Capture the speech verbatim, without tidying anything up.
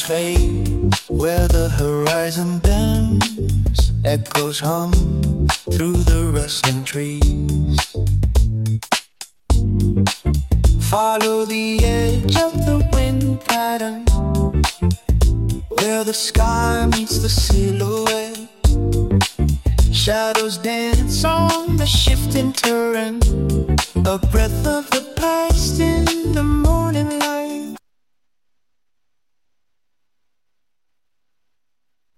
fade, where the horizon bends, echoes hum through the rustling trees. Follow the edge of the wind pattern, where the sky meets the silhouette. Shadows dance on the shifting terrain, a breath of the past in